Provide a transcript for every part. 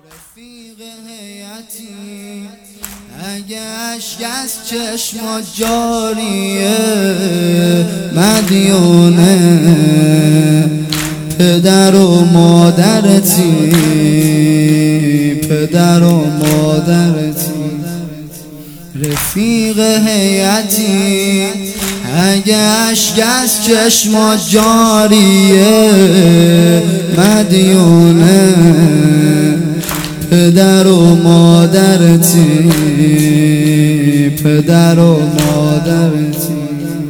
رفیق هیئتی اگه اشک از چشمات جاریه مدیونه پدر و مادرتی پدر و مادرتی رفیق هیئتی اگه اشک از چشمات جاریه مدیونه پدر و مادرتی پدر و مادرتی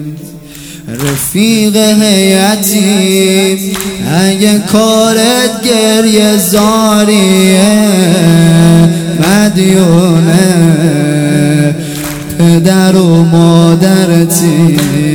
رفیق هیئتی اگه کارت گریه زاریه مدیونه پدر و مادرتی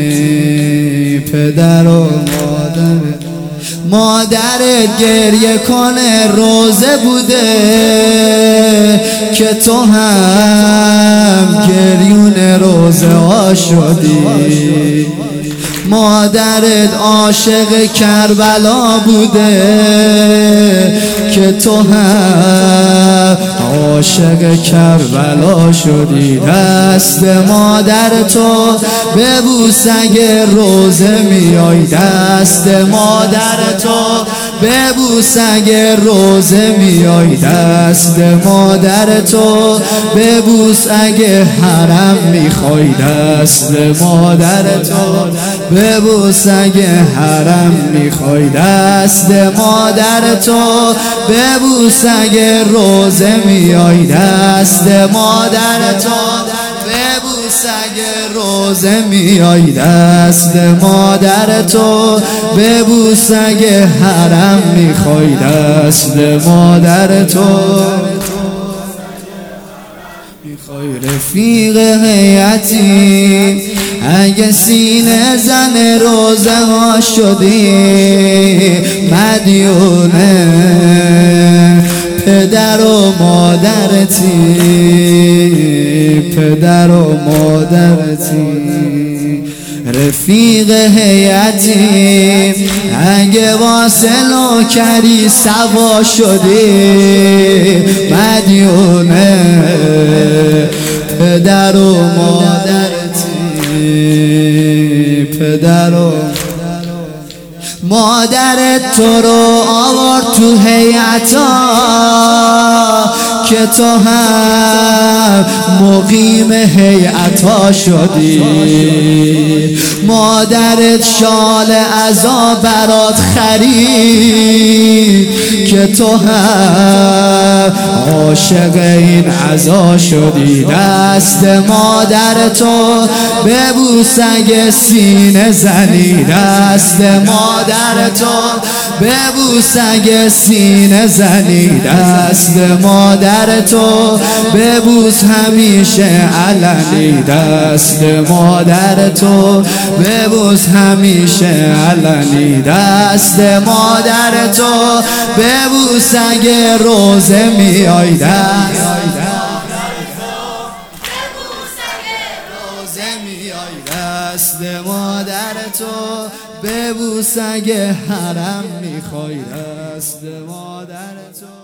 پدر و مادرتی مادرت گریه کنه روزه بوده که تو هم گریون روزه ها شدی مادرت عاشق کربلا بوده که تو هم عاشق کربلا شدی دست مادر تو ببوس اگه روزه میای دست مادر تو ببوس اگه روزه میای دست مادر تو ببوس اگه حرم میخوای دست مادر تو ببوس اگه حرم میخوای دست مادر تو ببوس اگه روزه میای دست مادر تو ببوس اگه روزه میای دست مادر تو ببوس اگه حرم میخوای دست مادر تو میخوای رفیق هیئتی اگه سینه زن روزه ها شدی مدیونه پدر و مادرتی پدر و مادرتی رفیق هیئتی اگه واسه نوکری سوا شدی مدیونه پدر و مادرتی پدر و مادرت تو رو آورد تو هیئتا که تو هم مقیم هیئتا شدی مادرت شال عزا برات خرید که تو هم عاشق این عزا شدی دست مادر تو ببوس اگه سینه زنی دست مادر تو ببوس اگه سینه زنی دست مادر تو ببوس همیشه علنی دست مادر تو ببوس همیشه علنی دست مادر تو ببوس اگه روزه میای دست دست مادر تو ببوس اگه حرم میخوای دست مادر تو